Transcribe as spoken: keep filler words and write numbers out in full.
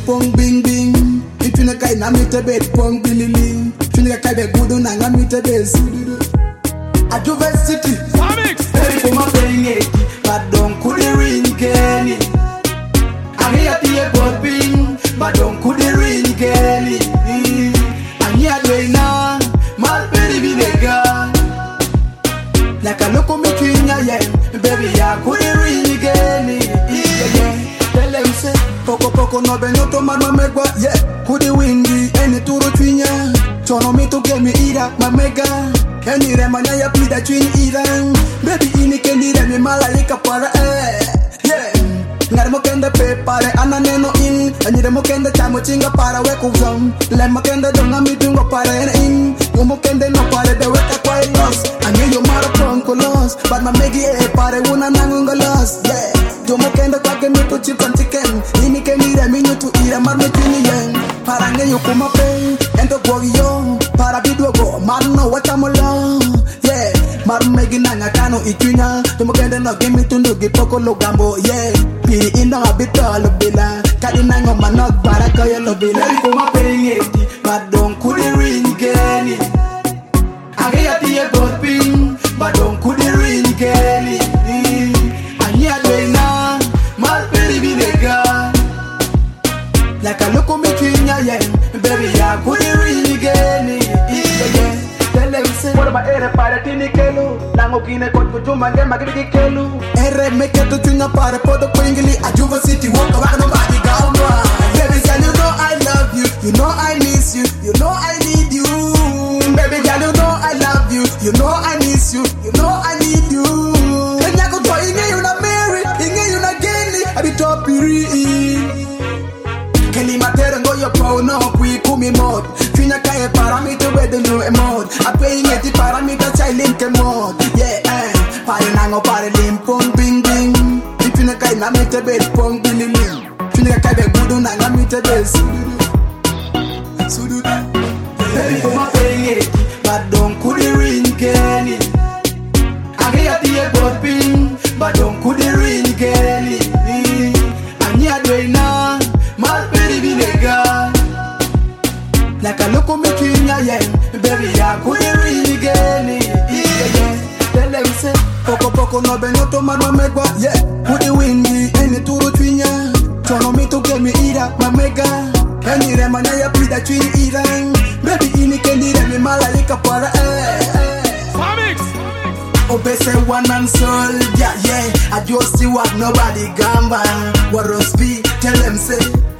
pong bing bing. If you kai na mi te bed pong bilili. If you kai be gudu na nga mi te be sudu. Ajuve City. Hey, for my paying but don't could the ring Kenny. I'm here to hear popping, but don't could the ring Kenny. I'm here to now, my baby nigga. Like a look at me king, yeah, baby, I could the ring Kenny. Tell them say, poco poco no be no to mama megwa, yeah. Could the windy any turu twinya. Tono me to get me ira, my mega. Any remanya ya pida twin iran. Baby ini kendi remi malaika para eh. Yeah. Ngarmo kende pe pare ananeno in. Any remo kende chamo chinga para we kuzam. Lema kende donga mitungo para in. Umo kende no pare de weka kwa lost. Anye yo mara pronko lost. But my megi eh pare una nangunga lost. Yeah. Domo kende kwa ke mitu chip and chicken. Ini kendi remi nyutu ira marme twini yen. Para nge yo kuma pe. Ento kwa yo. Para video go. Marno wachamola. Yeah, maru megi nanga kano itunya. Tumo kende no gimi tundu gipoko logambo. Yeah, piri inda habita lobila. Kadi nango manok baraka ya lobila. Hey, kuma paying eighty, but don't could the ring Kenny. Age ya tiye god ping, but don't could the ring Kenny. Anya dwena, mal peri binega. Like a look at me twinya yeah, baby ya could the ring Kenny. Yeah. What about ere para tini kelu Nango kine kot kujuma nge magiri kelu Ere meke tu tunga para podo kwingili Ajuva City waka waka no body gaunwa Baby girl you know I love you You know I miss you You know I need you Baby girl you know I love you You know I miss you You know I need you Kenya kutwa inge yuna Mary Inge yuna Geni Abi topiri Keni matere ngoyo po no kui kumi mod Fina kaye paramita wedo no emod I paying it paramita chai link mod Yeah eh Pare nango pare limpong bing bing Fina kaye na mete bed pong bini lim Fina kaye be gudu nanga mete bed sudu Sudu Baby for my paying it But don't could the ring Kenny Age ya tiye god ping But don't could the ring Kenny Anya dwena mal peri binega Like a look at me twinya yeah Baby ya could the ring Kenny Yeah yeah Tell them say Poco poco no be no to mama megwa Yeah Could the windy any turu twinya Tono me to get me ira my mega Any remanya ya pida twin iran Baby ini kendi remi malaika para eh Obese one and soul, yeah, yeah. I just see what nobody gamba. What Rosby, tell them say